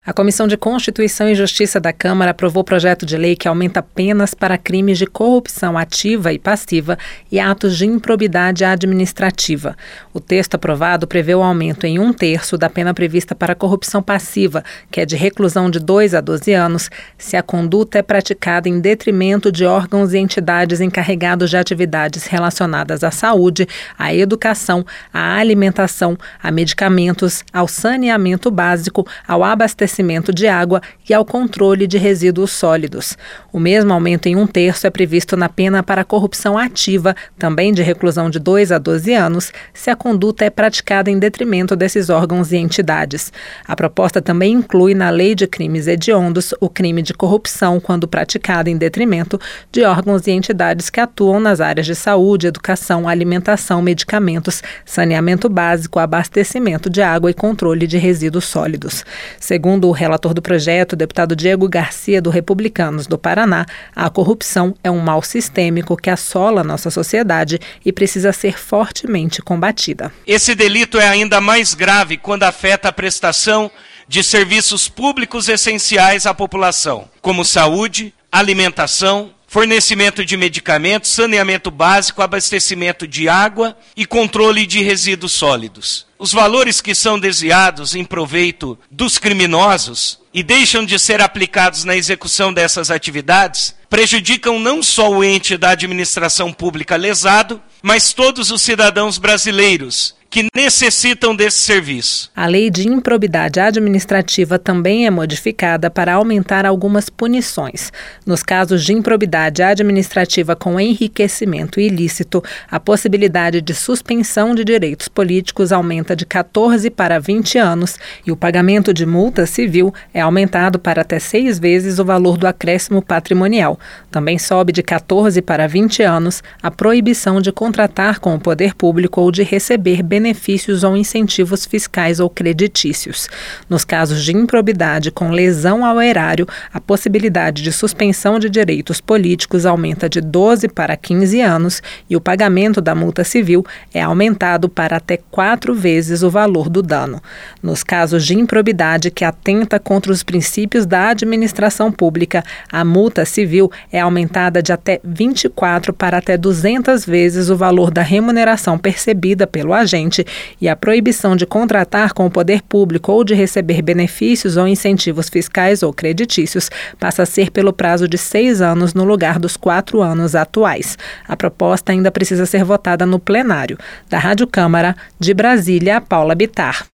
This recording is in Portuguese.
A Comissão de Constituição e Justiça da Câmara aprovou o projeto de lei que aumenta penas para crimes de corrupção ativa e passiva e atos de improbidade administrativa. O texto aprovado prevê o aumento em 1/3 da pena prevista para corrupção passiva, que é de reclusão de 2 a 12 anos, se a conduta é praticada em detrimento de órgãos e entidades encarregados de atividades relacionadas à saúde, à educação, à alimentação, a medicamentos, ao saneamento básico, ao abastecimento de água e ao controle de resíduos sólidos. O mesmo aumento em 1/3 é previsto na pena para corrupção ativa, também de reclusão de 2 a 12 anos, se a conduta é praticada em detrimento desses órgãos e entidades. A proposta também inclui na Lei de Crimes Hediondos o crime de corrupção quando praticado em detrimento de órgãos e entidades que atuam nas áreas de saúde, educação, alimentação, medicamentos, saneamento básico, abastecimento de água e controle de resíduos sólidos. Segundo o relator do projeto, o deputado Diego Garcia, do Republicanos do Paraná, a corrupção é um mal sistêmico que assola a nossa sociedade e precisa ser fortemente combatida. Esse delito é ainda mais grave quando afeta a prestação de serviços públicos essenciais à população, como saúde, alimentação, fornecimento de medicamentos, saneamento básico, abastecimento de água e controle de resíduos sólidos. Os valores que são desviados em proveito dos criminosos e deixam de ser aplicados na execução dessas atividades prejudicam não só o ente da administração pública lesado, mas todos os cidadãos brasileiros que necessitam desse serviço. A lei de improbidade administrativa também é modificada para aumentar algumas punições. Nos casos de improbidade administrativa com enriquecimento ilícito, a possibilidade de suspensão de direitos políticos aumenta de 14 para 20 anos e o pagamento de multa civil é aumentado para até 6 vezes o valor do acréscimo patrimonial. Também sobe de 14 para 20 anos a proibição de contratar com o poder público ou de receber benefícios ou incentivos fiscais ou creditícios. Nos casos de improbidade com lesão ao erário, a possibilidade de suspensão de direitos políticos aumenta de 12 para 15 anos e o pagamento da multa civil é aumentado para até 4 vezes o valor do dano. Nos casos de improbidade que atenta contra os princípios da administração pública, a multa civil é aumentada de até 24 para até 200 vezes o valor da remuneração percebida pelo agente e a proibição de contratar com o poder público ou de receber benefícios ou incentivos fiscais ou creditícios passa a ser pelo prazo de 6 anos no lugar dos 4 anos atuais. A proposta ainda precisa ser votada no plenário. Da Rádio Câmara, de Brasília, Paula Bittar.